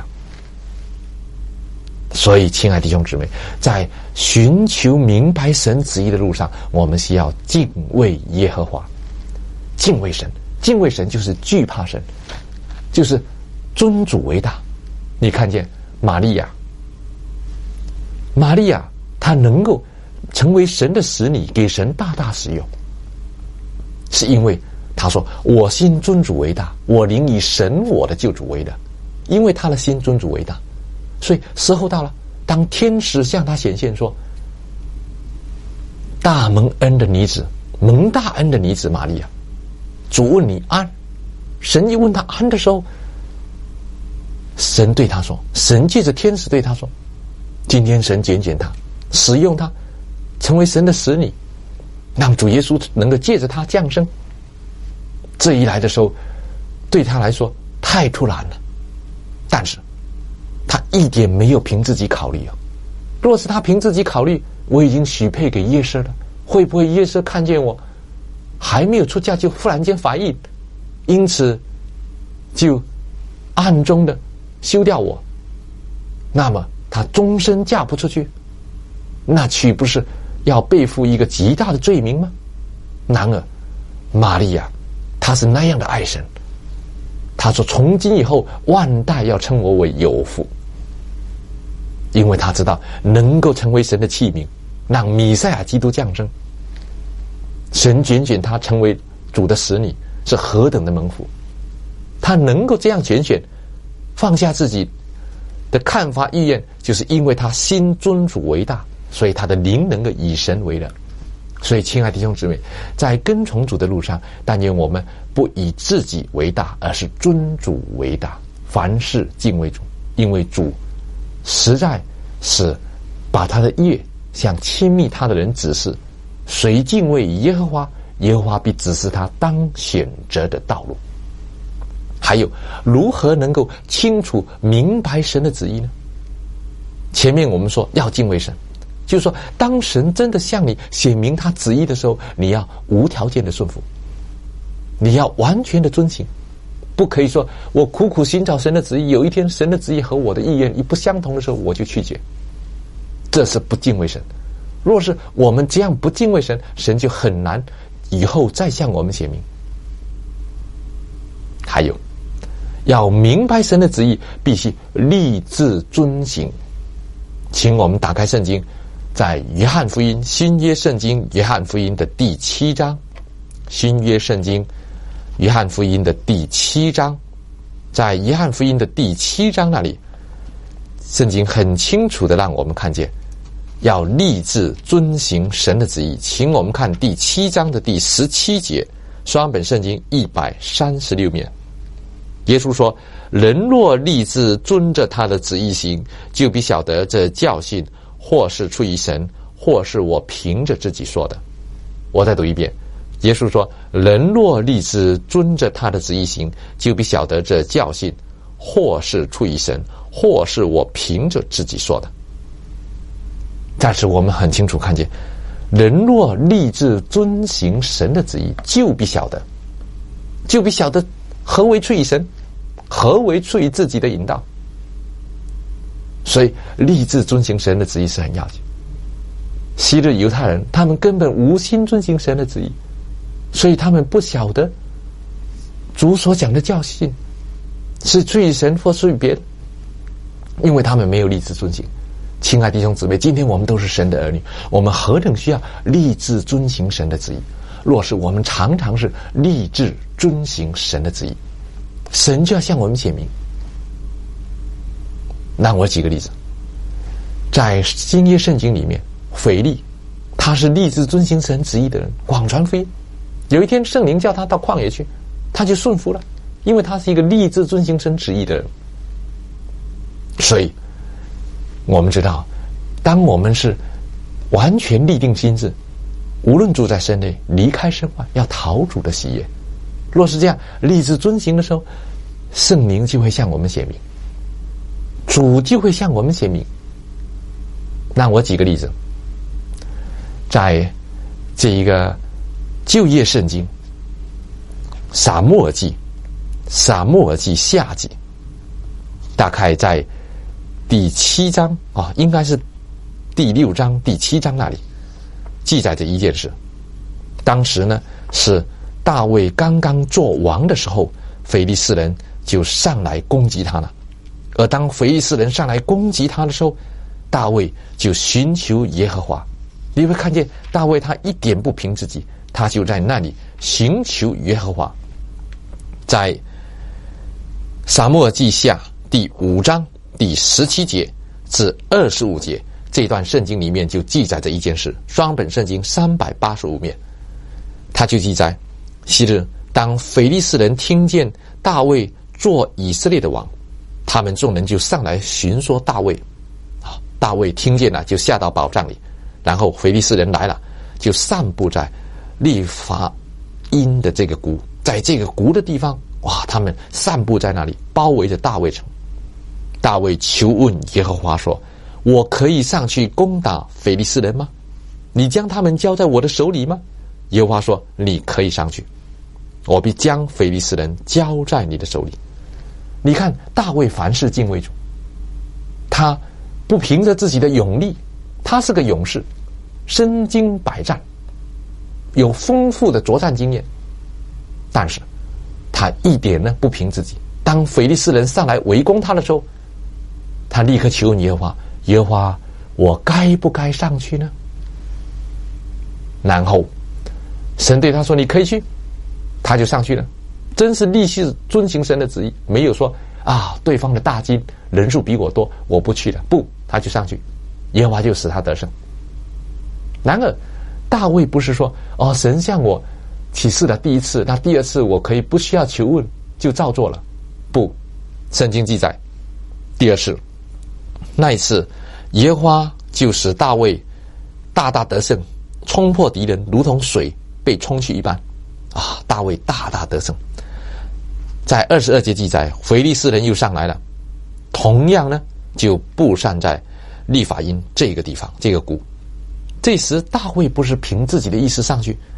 [SPEAKER 1] 所以亲爱的弟兄姊妹，在寻求明白神旨意的路上，我们需要敬畏耶和华。敬畏神，敬畏神就是惧怕神，就是尊主为大。你看见玛利亚她能够成为神的使女，给神大大使用，是因为她说：我心尊主为大，我灵以神我的救主为大。因为她的心尊主为大，所以时候到了，当天使向她显现说：大蒙恩的女子，蒙大恩的女子玛利亚，主问你安。神一问他安的时候，神对他说，神借着天使对他说，今天神拣选他，使用他，成为神的使女，让主耶稣能够借着他降生。这一来的时候，对他来说太突然了，但是他一点没有凭自己考虑啊。若是他凭自己考虑，我已经许配给约瑟了，会不会约瑟看见我还没有出嫁就忽然间怀孕，因此就暗中的休掉我，那么他终身嫁不出去，那岂不是要背负一个极大的罪名吗？然而玛利亚她是那样的爱神，她说从今以后万代要称我为有福，因为她知道能够成为神的器皿，让弥赛亚基督降生，神拣选他成为主的使女是何等的蒙福。他能够这样拣选，放下自己的看法意愿，就是因为他心尊主为大，所以他的灵能够以神为乐。所以亲爱的弟兄姊妹，在跟从主的路上，但愿我们不以自己为大，而是尊主为大，凡事敬畏主，因为主实在是把他的业向亲密他的人指示，谁敬畏耶和华，耶和华必指示他当选择的道路。还有如何能够清楚明白神的旨意呢？前面我们说要敬畏神，就是说当神真的向你显明他旨意的时候，你要无条件的顺服。 你要完全的遵行，不可以说我苦苦寻找神的旨意，有一天神的旨意和我的意愿一不相同的时候，我就曲解，这是不敬畏神。若是我们这样不敬畏神，神就很难以后再向我们显明。还有，要明白神的旨意，必须立志遵行。请我们打开圣经，在约翰福音新约圣经约翰福音的第7章，新约圣经约翰福音的第7章，在约翰福音的第7章那里，圣经很清楚的让我们看见要立志遵行神的旨意。请我们看第7章的第17节，双本圣经136面。耶稣说，人若立志遵着他的旨意行，就必晓得这教训或是出于神，或是我凭着自己说的。我再读一遍，耶稣说，人若立志遵着他的旨意行，就必晓得这教训或是出于神，或是我凭着自己说的。但是我们很清楚看见，人若立志遵行神的旨意，就必晓得何为出于神，何为出于自己的引导。所以立志遵行神的旨意是很要紧。昔日犹太人他们根本无心遵行神的旨意，所以他们不晓得主所讲的教训是出于神或出于别人，因为他们没有立志遵行。亲爱弟兄姊妹，今天我们都是神的儿女，我们何等需要立志遵行神的旨意。若是我们常常是立志遵行神的旨意，神就要向我们显明。那我举个例子，在新约圣经里面，腓利他是立志遵行神旨意的人，广传福音。有一天圣灵叫他到旷野去，他就顺服了，因为他是一个立志遵行神旨意的人。所以我们知道，当我们是完全立定心志，无论住在身内离开身外，要讨主的喜悦，若是这样立志遵行的时候，圣灵就会向我们显明，主就会向我们显明。那我举个例子，在这一个旧约圣经撒母耳记下记，大概在第7章啊，应该是第6章第7章那里记载着一件事。当时呢是大卫刚刚做王的时候，非利士人就上来攻击他了。而当非利士人上来攻击他的时候，大卫就寻求耶和华。你会看见大卫他一点不凭自己，他就在那里寻求耶和华。在撒母耳记下第5章第17节至25节这段圣经里面就记载着一件事，双本圣经385面，他就记载，昔日当非利士人听见大卫做以色列的王，他们众人就上来寻说大卫。大卫听见了，就下到宝藏里，然后非利士人来了，就散布在利乏因的这个谷，在这个谷的地方，哇，他们散布在那里，包围着大卫城。大卫求问耶和华说，我可以上去攻打非利士人吗？你将他们交在我的手里吗？耶和华说，你可以上去，我必将非利士人交在你的手里。你看大卫凡事敬畏主，他不凭着自己的勇力，他是个勇士，身经百战，有丰富的作战经验，但是他一点呢不凭自己。当非利士人上来围攻他的时候，他立刻求问耶和华，耶和华，我该不该上去呢？然后神对他说，你可以去，他就上去了。真是立志遵行神的旨意，没有说对方的大军人数比我多，我不去了，不，他就上去，耶和华就使他得胜。然而大卫不是说神向我启示了第一次，那第二次我可以不需要求问就照做了，不，圣经记载第二次，那一次耶和华就使大卫大大得胜，冲破敌人如同水被冲去一般。大卫大大得胜。在22节记载，非利士人又上来了，同样呢就布散在利乏因这个地方，这个谷。这时大卫不是凭自己的意思上去，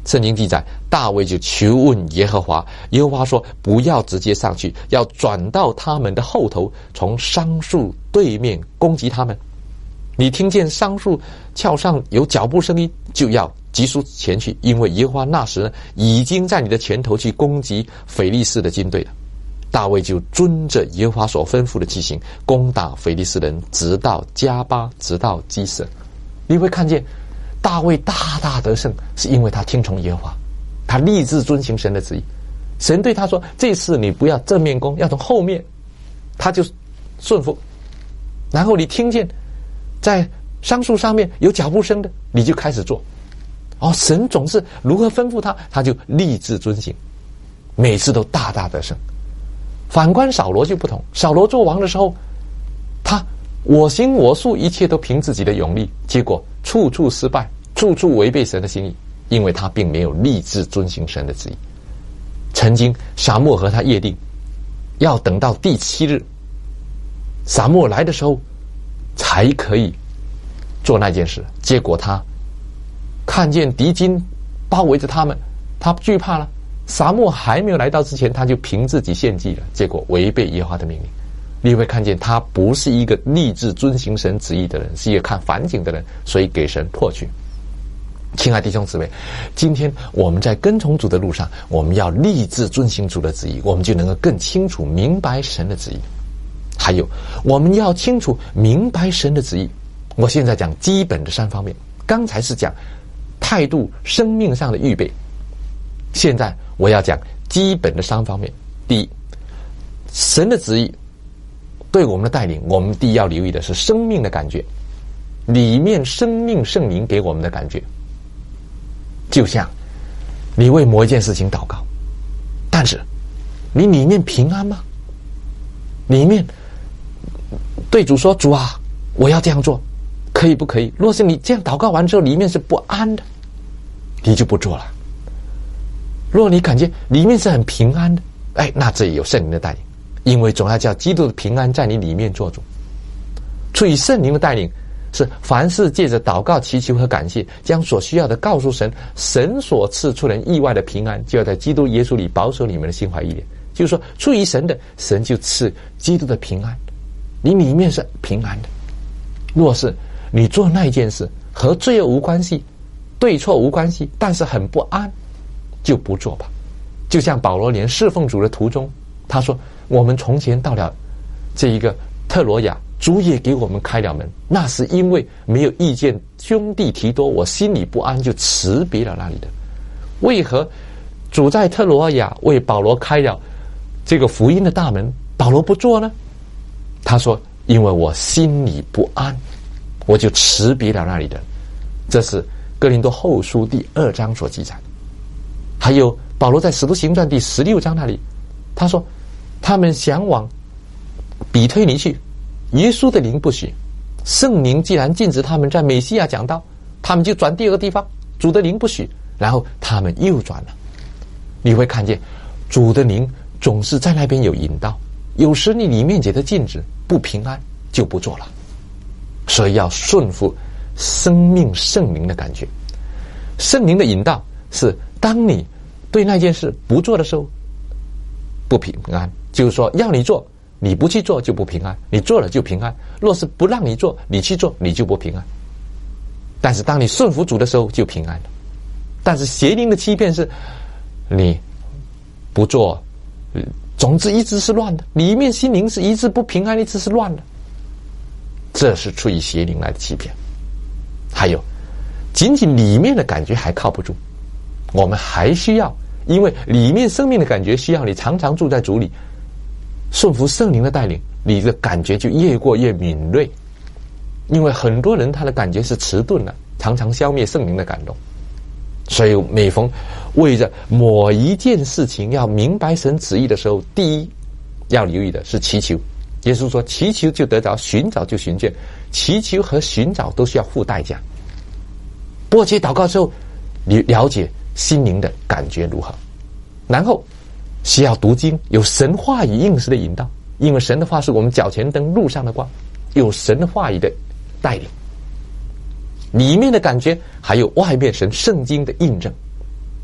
[SPEAKER 1] 圣经记载，大卫就求问耶和华，耶和华说不要直接上去，要转到他们的后头，从桑树对面攻击他们。你听见桑树峭上有脚步声音，就要急速前去，因为耶和华那时呢，已经在你的前头去攻击非利士的军队了。大卫就遵着耶和华所吩咐的去行，攻打非利士人，直到加巴，直到基色。你会看见大卫大大得胜，是因为他听从耶和华，他立志遵行神的旨意。神对他说，这次你不要正面攻，要从后面，他就顺服。然后你听见在桑树上面有脚步声的，你就开始做。神总是如何吩咐他，他就立志遵行，每次都大大得胜。反观扫罗就不同，扫罗做王的时候，他我行我素，一切都凭自己的勇力，结果处处失败，处处违背神的心意，因为他并没有立志遵行神的旨意。曾经撒母耳和他约定，要等到第7日撒母耳来的时候才可以做那件事，结果他看见敌军包围着他们，他惧怕了。撒母耳还没有来到之前，他就凭自己献祭了，结果违背耶和华的命令。你会看见他不是一个立志遵行神旨意的人，是一个看反景的人，所以给神破去。亲爱弟兄姊妹，今天我们在跟从主的路上，我们要立志遵行主的旨意，我们就能够更清楚明白神的旨意。还有我们要清楚明白神的旨意，我现在讲基本的3方面，刚才是讲态度生命上的预备，现在我要讲基本的3方面。第一，神的旨意对我们的带领，我们第一要留意的是生命的感觉，里面生命圣灵给我们的感觉。就像你为某一件事情祷告，但是你里面平安吗？里面对主说，主啊，我要这样做，可以不可以？若是你这样祷告完之后里面是不安的，你就不做了。若你感觉里面是很平安的，那这也有圣灵的带领，因为总要叫基督的平安在你里面做主。出于圣灵的带领，是凡事借着祷告祈求和感谢，将所需要的告诉神，神所赐出人意外的平安，就要在基督耶稣里保守你们的心怀意念。就是说出于神的，神就赐基督的平安，你里面是平安的。若是你做那一件事和罪恶无关系，对错无关系，但是很不安，就不做吧。就像保罗连侍奉主的途中，他说，我们从前到了这一个特罗亚，主也给我们开了门，那是因为没有遇见兄弟提多，我心里不安，就辞别了那里的。为何主在特罗亚为保罗开了这个福音的大门，保罗不做呢？他说，因为我心里不安，我就辞别了那里的。这是哥林多后书第2章所记载。还有保罗在使徒行传第16章那里，他说他们想往比推尼去，耶稣的灵不许，圣灵既然禁止他们在美西亚讲道，他们就转第2个地方，主的灵不许，然后他们又转了。你会看见主的灵总是在那边有引导，有时你里面觉得禁止不平安，就不做了。所以要顺服生命圣灵的感觉。圣灵的引导是当你对那件事不做的时候不平安，就是说要你做，你不去做就不平安，你做了就平安。若是不让你做，你去做，你就不平安。但是当你顺服主的时候就平安了。但是邪灵的欺骗是你不做，总之一直是乱的，里面心灵是一直不平安，一直是乱的，这是出于邪灵来的欺骗。还有仅仅里面的感觉还靠不住，我们还需要，因为里面生命的感觉需要你常常住在主里，顺服圣灵的带领，你的感觉就越过越敏锐。因为很多人他的感觉是迟钝的，常常消灭圣灵的感动。所以每逢为着某一件事情要明白神旨意的时候，第一要留意的是祈求。耶稣说，祈求就得着，寻找就寻见。祈求和寻找都需要付代价。波切祷告之后，你了解心灵的感觉如何，然后需要读经，有神话语应时的引导，因为神的话是我们脚前灯路上的光，有神的话语的带领，里面的感觉还有外面神圣经的印证。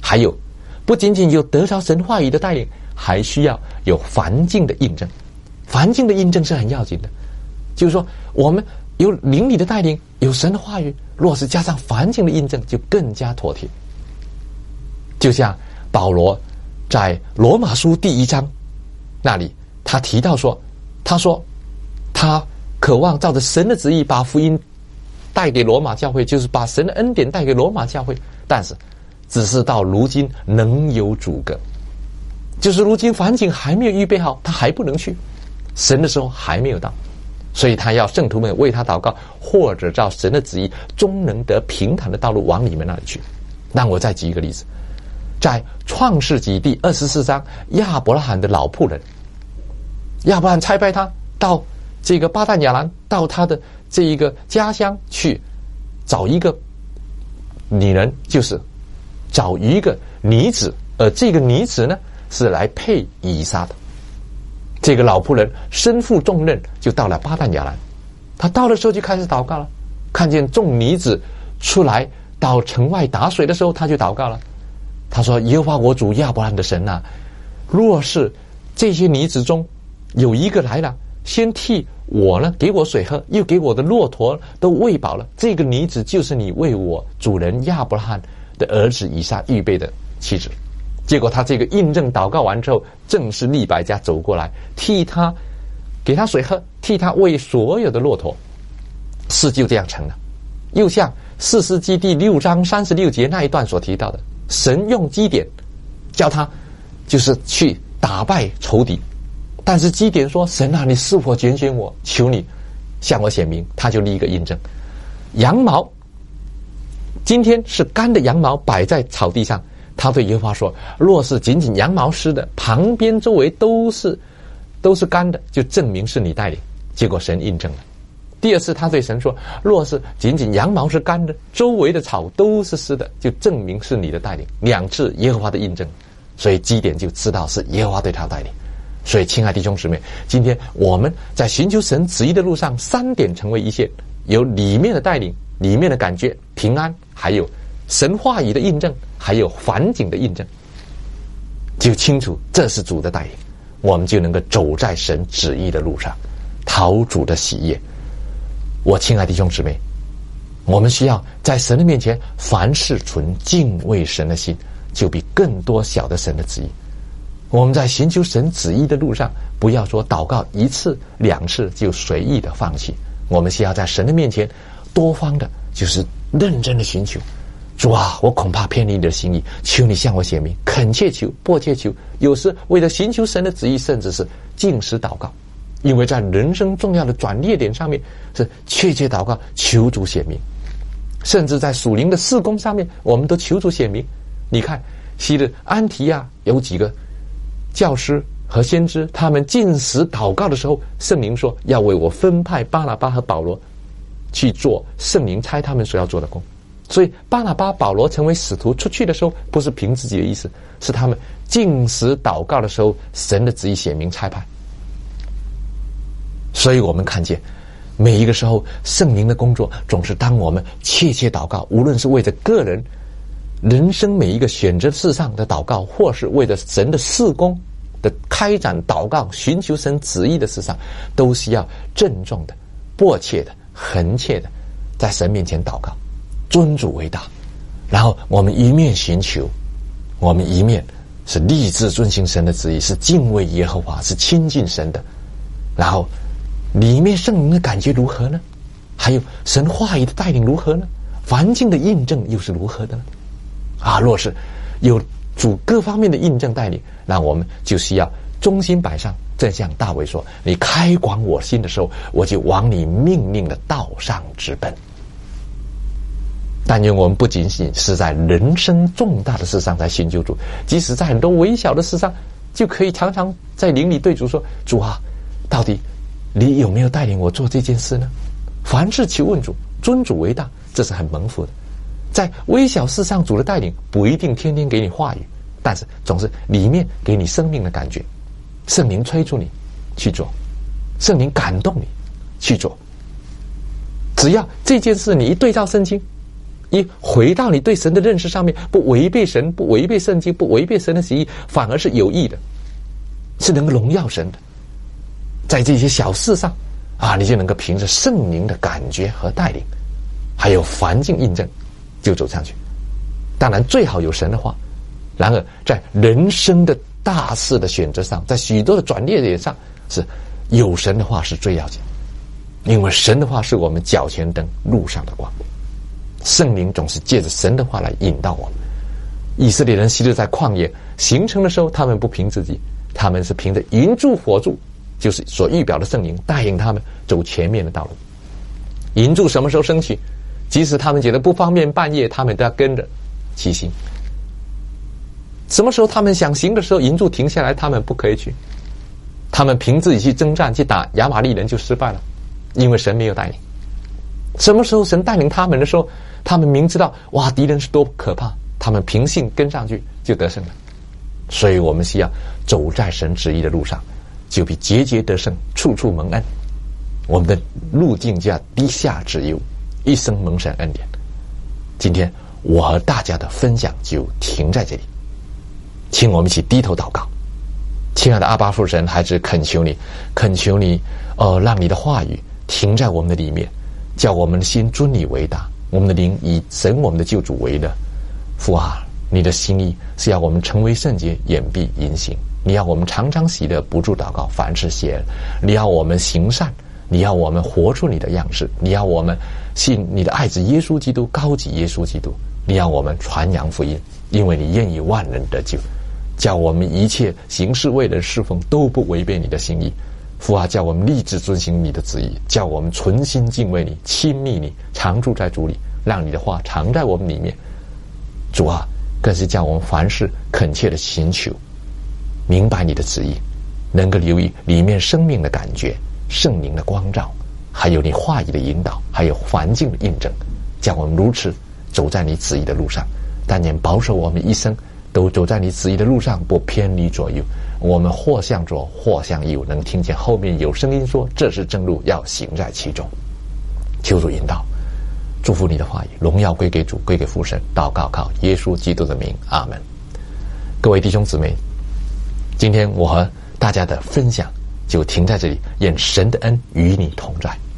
[SPEAKER 1] 还有不仅仅有得着神话语的带领，还需要有环境的印证。环境的印证是很要紧的，就是说我们有灵里的带领，有神的话语，若是加上环境的印证，就更加妥帖。就像保罗在罗马书第1章那里，他提到说，他说他渴望照着神的旨意把福音带给罗马教会，就是把神的恩典带给罗马教会，但是只是到如今能有阻隔，就是如今环境还没有预备好，他还不能去，神的时候还没有到，所以他要圣徒们为他祷告，或者照神的旨意终能得平坦的道路往你们那里去。让我再举一个例子，在创世纪第24章，亚伯拉罕的老仆人，亚伯拉罕差派他到这个巴旦亚兰，到他的这一个家乡去找一个女人，就是找一个女子，而这个女子呢是来配以撒的。这个老仆人身负重任，就到了巴旦亚兰。他到的时候就开始祷告了，看见众女子出来到城外打水的时候，他就祷告了。他说：耶和华我主亚伯拉罕的神啊，若是这些女子中有一个来了，先替我呢给我水喝，又给我的骆驼都喂饱了，这个女子就是你为我主人亚伯拉罕的儿子以撒预备的妻子。结果他这个印证祷告完之后，正是利百加走过来，替他给他水喝，替他喂所有的骆驼，事就这样成了。又像士师记第6章36节那一段所提到的，神用基甸叫他就是去打败仇敌，但是基甸说：神啊，你是否拣选我？求你向我显明。他就立一个印证，羊毛今天是干的羊毛摆在草地上，他对耶和华说：若是仅仅羊毛湿的，旁边周围都是干的，就证明是你带领。结果神印证了。第二次他对神说：若是仅仅羊毛是干的，周围的草都是湿的，就证明是你的带领。2次耶和华的印证，所以基甸就知道是耶和华对他带领。所以亲爱的弟兄姊妹，今天我们在寻求神旨意的路上，3点成为一线，有里面的带领，里面的感觉平安，还有神话语的印证，还有环境的印证，就清楚这是主的带领，我们就能够走在神旨意的路上，讨主的喜悦。我亲爱的弟兄姊妹，我们需要在神的面前凡事存敬畏神的心，就比更多晓得神的旨意。我们在寻求神旨意的路上，不要说祷告1次2次就随意的放弃，我们需要在神的面前多方的就是认真的寻求。主啊，我恐怕偏离你的心意，求你向我显明，恳切求，迫切求。有时为了寻求神的旨意，甚至是禁食祷告，因为在人生重要的转捩点上面是切切祷告，求主显明。甚至在属灵的事工上面，我们都求主显明。你看昔日安提亚有几个教师和先知，他们禁食祷告的时候，圣灵说要为我分派巴拿巴和保罗去做圣灵差他们所要做的工。所以巴拿巴、保罗成为使徒出去的时候，不是凭自己的意思，是他们禁食祷告的时候，神的旨意显明差派。所以我们看见每一个时候圣灵的工作，总是当我们切切祷告，无论是为着个人人生每一个选择事上的祷告，或是为了神的事工的开展祷告，寻求神旨意的事上，都需要郑重的、迫切的、恳切的在神面前祷告，尊主为大。然后我们一面寻求，我们一面是立志遵行神的旨意，是敬畏耶和华，是亲近神的。然后里面圣灵的感觉如何呢？还有神话语的带领如何呢？环境的印证又是如何的呢？若是有主各方面的印证带领，那我们就需要忠心摆上，正像大卫说：你开广我心的时候，我就往你命令的道上直奔。但愿我们不仅仅是在人生重大的事上才寻求主，即使在很多微小的事上，就可以常常在灵里对主说：主啊，到底你有没有带领我做这件事呢？凡事求问主，尊主为大，这是很蒙福的。在微小事上主的带领不一定天天给你话语，但是总是里面给你生命的感觉，圣灵催促你去做，圣灵感动你去做。只要这件事你一对照圣经， 一回到你对神的认识上面，不违背神，不违背圣经，不违背神的旨意，反而是有益的，是能够荣耀神的。在这些小事上啊，你就能够凭着圣灵的感觉和带领，还有环境印证，就走上去。当然最好有神的话，然而在人生的大事的选择上，在许多的转捩点上，是有神的话是最要紧，因为神的话是我们脚前灯，路上的光。圣灵总是借着神的话来引导我们。以色列人昔日在旷野行程的时候，他们不凭自己，他们是凭着云柱火柱，就是所预表的圣灵带领他们走前面的道路。云柱什么时候升起，即使他们觉得不方便，半夜他们都要跟着起行。什么时候他们想行的时候，云柱停下来，他们不可以去。他们凭自己去征战，去打亚玛力人就失败了，因为神没有带领。什么时候神带领他们的时候，他们明知道哇敌人是多可怕，他们凭信跟上去就得胜了。所以我们需要走在神旨意的路上，就必节节得胜，处处蒙恩。我们的路径叫低下之忧，一生蒙神恩典。今天我和大家的分享就停在这里，请我们一起低头祷告。亲爱的阿爸父神，孩子恳求你，让你的话语停在我们的里面，叫我们的心尊你为大，我们的灵以神我们的救主为乐。父啊，你的心意是要我们成为圣洁，掩蔽淫行。你要我们常常喜乐，不住祷告，凡事谢恩。你要我们行善，你要我们活出你的样式，你要我们信你的爱子耶稣基督，高举耶稣基督。你要我们传扬福音，因为你愿意万人得救。叫我们一切行事为人侍奉都不违背你的心意。父啊，叫我们立志遵行你的旨意，叫我们存心敬畏你，亲密你，常住在主里，让你的话常在我们里面。主啊，更是叫我们凡事恳切的寻求，明白你的旨意，能够留意里面生命的感觉，圣灵的光照，还有你话语的引导，还有环境的印证，叫我们如此走在你旨意的路上。但愿保守我们一生都走在你旨意的路上，不偏离左右。我们或向左或向右，能听见后面有声音说这是正路，要行在其中。求主引导，祝福你的话语，荣耀归给主，归给父神。祷告靠耶稣基督的名，阿门。各位弟兄姊妹，今天我和大家的分享就停在这里，愿神的恩与你同在。